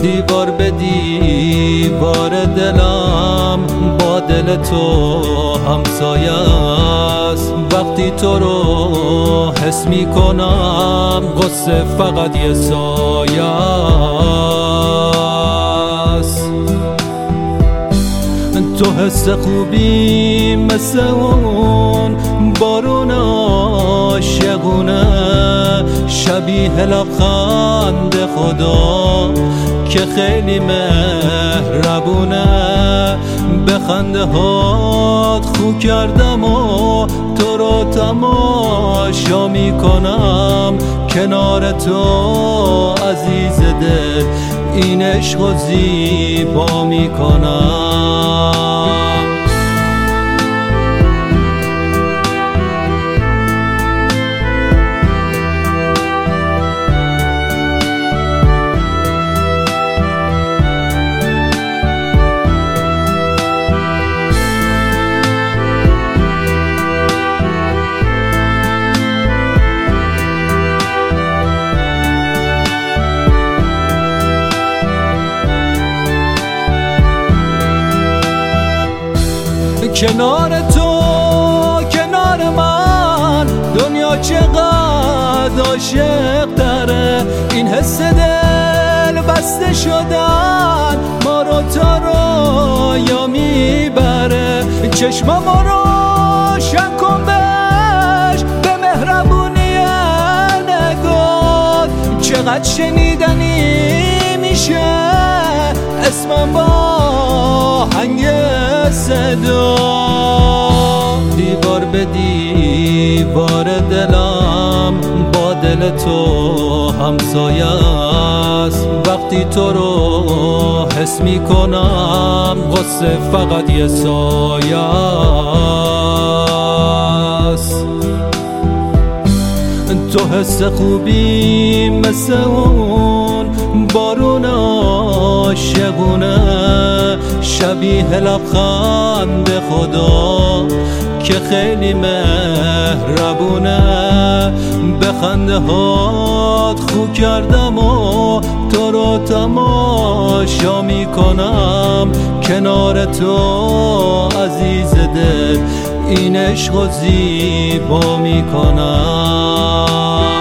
دیوار به دیوار دلم با دل تو همسایه است. وقتی تو رو حس می کنم غصه فقط یه سایه است. تو حس خوبی مثل اون بارون عاشقونه، شبیه لبخند خدا که خیلی مهربونه. به خنده هات خو کردم و تو رو تماشا میکنم کنار تو عزیز دل، این عشق و زیبا میکنم. کنار تو کنار من دنیا چقدر عاشق داره. این حس دل بسته شدن ما رو تا رویا میبره. چشمامو روشن کن بهش به مهربونی نگات، چقدر شنیدنی میشه اسمم با آهنگ صدا. دیوار به دیوار دلم با دل تو همسایه است. وقتی تو رو حس می کنم غصه فقط یه سایه است. تو حس خوبی مثل اون بارون عاشقونه، شبیه لبخند خدا که خیلی مهربونه. به خنده هات خو کردم و تو رو تماشا میکنم کنار تو عزیز دل، این عشق و زیبا میکنم.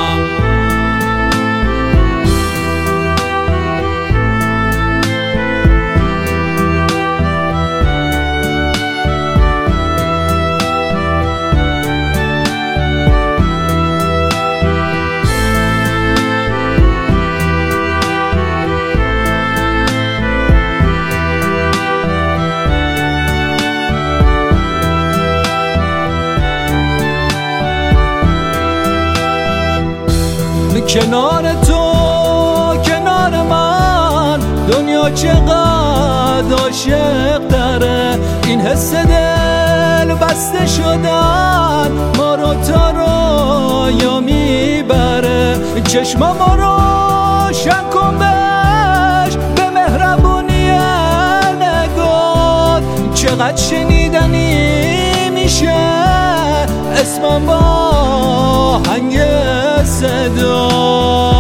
کنار تو کنار من دنیا چقدر عاشق داره. این حس دل بسته شدن ما رو تا رویا میبره. چشمامو روشن کن بهش به مهربونی نگات، چقدر شنیدنی میشه اسمم با آهنگ صدا.